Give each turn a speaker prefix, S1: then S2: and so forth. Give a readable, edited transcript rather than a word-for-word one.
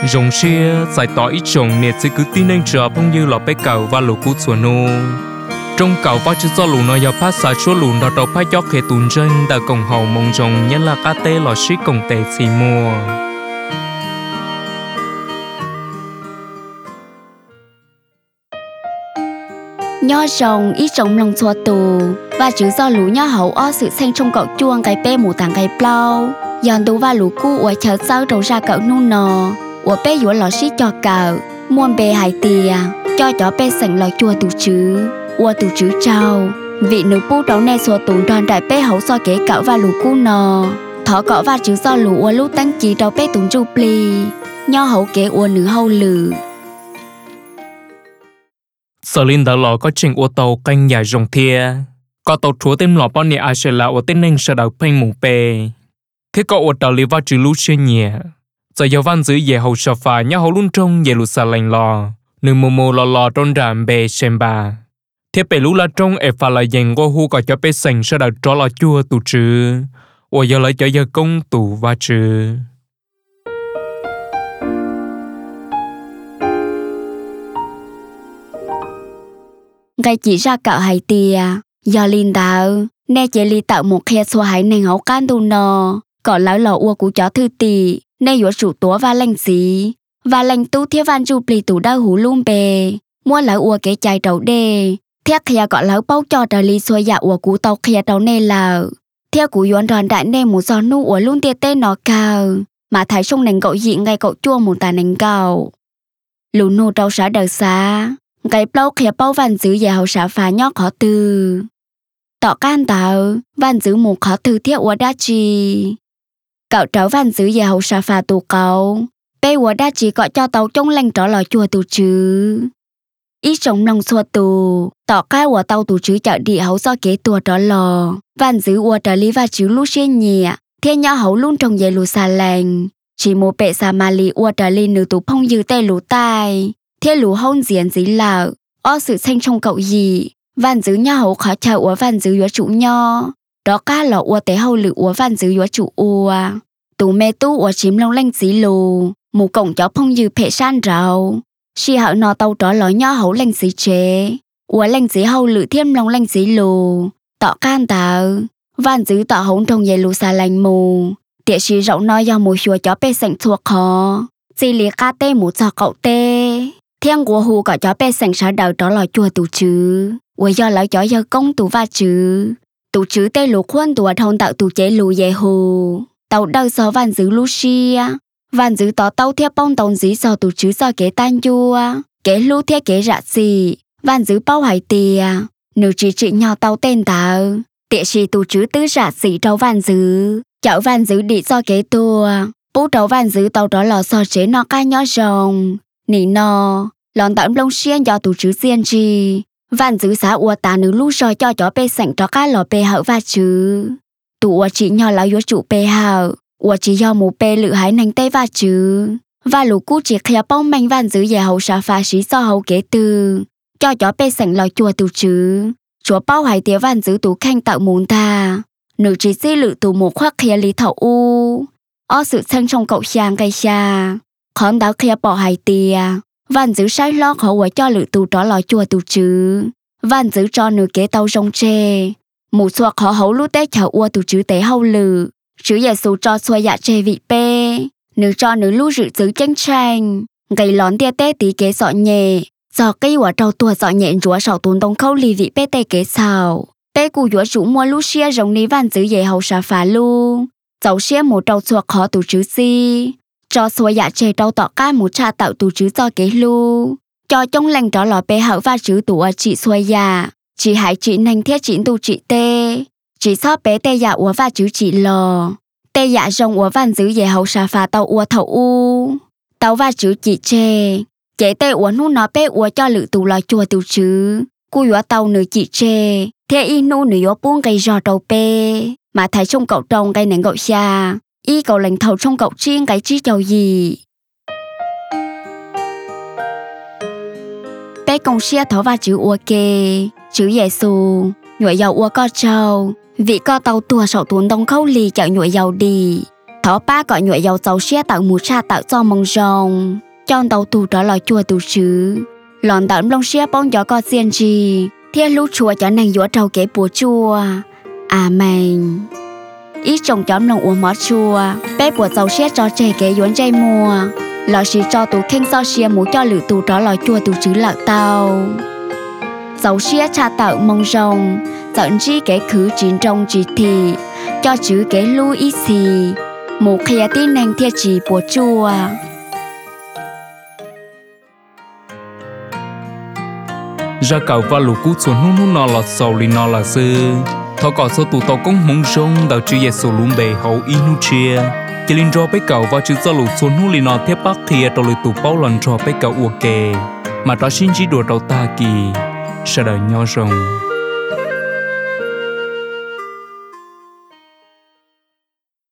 S1: rồng xia giải tỏa ít trồng nè chỉ cứ tin anh chờ phong như lọ bé cầu và lũ cú chuột nô trong cầu và chỉ do lũ nó giờ phát xả chúa lũ nó đầu phát gió khề tùn chân đã cổng hậu mong rồng nhất là cá tê lọ xí cổng tê xì mùa
S2: nho rồng ít trồng lòng chua tù và chữ do lũ nho hậu o sự xanh trong cậu chuông cái pe mù tàng cái plau giòn tú và lũ cu ở chờ sau đầu ra cậu nu nò ở pe dũa lò xí cho cậu muôn bề hải tìa cho chó pe sành lò chua tù chứ ua tù chứ trâu vị nữ pu đấu nè xua tù tròn đại pe hậu so kế cậu và lũ cu nò thọ cọ và chữ do lũ ua lũ tăng chỉ đầu pe tù chu pli nho hậu kế ua nữ hậu lử
S1: sở linh đã lò có trình ô tô canh dài rồng thia có tàu chúa tên lò bao nhiêu ai sẽ là ô tên nên sẽ đầu phanh mùng bề khi có ô tàu li va chữ lũ xuyên nhẹ giờ giờ văn giữ về hậu sở phà nhớ hậu luôn trong về lũ xà lành lò nửa mồ lò trong đàm bề xem bà thiết bề lũ là trong ép phà là dành qua hu có cho bề sành sẽ đầu cho lò chua tụ chứ ô giờ lại cho giờ công tụ va chứ
S2: cái chỉ ra cạo hải tìa do linh đạo nè chỉ li tạo một khe xua hải nền hậu can tu nò có lão lò ua của chó thư tì nè dũa chủ tố và lành xí và lành tu thiết van chu pli tủ đau hú lung bề mua lão ua kế chai đầu đê thiết khe có lão bao cho trời li xua dạ ua của tàu khe đầu nè là theo của yuan đoàn đại nè một giò nu ua luôn tia tê nó cao mà thấy sông nền cậu dị ngay cậu chua một tà nền cầu lù nô trâu xã đời xa cái bao khía bao văn giữ về hậu xã phá nhóc khó từ tọ can tạo văn giữ một khó từ thiết ua đa chi cậu cháu văn giữ về hậu xã phá tù cậu bê ua đa chi gọi cho tàu trong lành trở lò chùa tù chứ ít sống nông xua tù tọ cái ua tàu tù chứ chợ địa hậu do kế tùa trở lò văn giữ ua trở lý và chứ lũ xuyên nhẹ thiên nhỏ hậu luôn trồng về lũ xa lành chỉ một bệ xa mà lì ua trở lý nữ tù phong dư tê lũ tai thế lũ hôn diễn dí lợ o sự xanh trong cậu gì văn giữ nho hậu khó chờ ua văn giữ ua chủ nho đó cá lọ ua tế hậu lự ua văn giữ ua chủ ua tù mê tu ua chím lông lanh dí lù mù cổng chó phong dư phệ san rào si hậu nọ tàu tró lọ nho hậu lanh dí chế ua lanh dí hậu lự thêm lông lanh dí lù tọ can tạo văn giữ tọ hổng trong về lù xa lành mù tiệ si rộng nói do mùi chùa chó bê sảnh thuộc khó chỉ lì ca tê mù cho cậu tê thiên của hù có chó bé sành sở đầu đó là chùa tù chứ ủa do lão chó do công tù va chứ tù chứ tê lũ khuôn tù thông tạo tù chế lũ dễ hù tàu đâu so văn giữ lũ xia văn giữ tỏ tàu theo bông tàu dí so tù chứ so kế tan chua kế lũ theo kế rạ xì văn giữ bao hải tìa nếu chỉ nhỏ tàu tên tạo tịa xì tù chứ tứ rạ xì trâu văn giữ cháu văn giữ đi so kế tua bố trâu văn giữ tàu đó là so chế nó ca nhỏ rồng nỉ nò lòn tạm lông xiên do tù chứ xiên chi văn giữ xã ua tà nữ lũ soi cho chó bê sảnh cho cá lò bê hậu va chứ tù ua chỉ nhỏ lão yếu chủ bê hậu ua chỉ do một bê lự hái nành tê va chứ và lũ cú chỉ khía bông manh văn giữ về hậu xã phá xí so hậu kế tư cho chó bê sảnh lò chùa tù chứ chúa bao hải tía văn giữ tù khanh tạo muốn ta nữ chỉ xí lự tù một khoác khía lý thảo u o sự xanh trong cậu xàng cây xa khón đáo khía bỏ hải tía văn giữ sai lo khó quay cho lự tù tró lò chùa tù chứ văn giữ cho nửa kế tàu rong chê mù xoa khó hấu lút tế chào ua tù chứ tế hâu lự chứ giê xu cho xoa dạ chê vị bê nửa cho nửa lũ rự giữ tranh tranh gầy lón tia tế tí kế dọ nhẹ do cây quả trâu tua dọ nhẹ rúa sảo tùn đông khâu lì vị bê tê kế xào bê cù rúa rủ mua lũ xia rồng ní văn giữ dễ hậu xà phá lu dấu xia một trâu xoa khó tù chứ si cho xua dạ chê trâu tọ ca một cha tạo tù chứ do kế lu cho trong lành đó lò bê hậu và chứ tù ở chị xua dạ chị hãy chị nành thiết chị tù chị tê chị so bê tê dạ ua và chứ chị lò tê dạ rồng ua văn giữ dễ hậu xà phá tàu ua thầu u tàu và chứ chị chê chế tê ua nu nó bê ua cho lự tù lò chùa tù chứ cú ua tàu nửa chị chê thế y nu nửa buông cây giò trâu bê mà thấy trong cậu trông cây nền cậu xa y cậu lành thầu trong cậu chiên cái chi chầu gì bé công xia thở vào chữ ua kê chữ giê xu nhụy dầu ua co trâu vị co tàu tua sậu tuấn đông khâu lì chợ nhụy dầu đi thọ ba gọi nhụy dầu dầu xe tạo mù cha tạo cho mông rồng chọn tàu tù đó là chùa tù sứ lòn tạm lông xe bông gió có xiên gì thiên lũ chùa cho nàng dũa trâu kế bùa chùa amen ít trồng chóm lòng uống mót chùa bé bùa dầu xe cho trẻ kế yuán dây mùa lò xí cho tù khen so xe mũ cho lử tù đó là chùa tù sứ lạc tàu dầu xe cha tạo mông rồng dẫn chi kế khứ chín trong chỉ thị cho chữ kế lưu ý xì một khía tin nàng thiệt chỉ bùa chùa
S1: ra cầu và lũ cú xuống nút nút nọ là sầu li nọ là sư thọ cọ số tụ tàu công mông rong đào chữ ye sầu lùm bề hậu in nu chia chỉ linh cho bé cầu và chữ cho lũ xuống nút li nọ thiếp bắc thì tàu lũ tụ bao lần cho bé cầu uo kề mà đó xin chỉ đùa đầu ta kỳ sợ đời nho rồng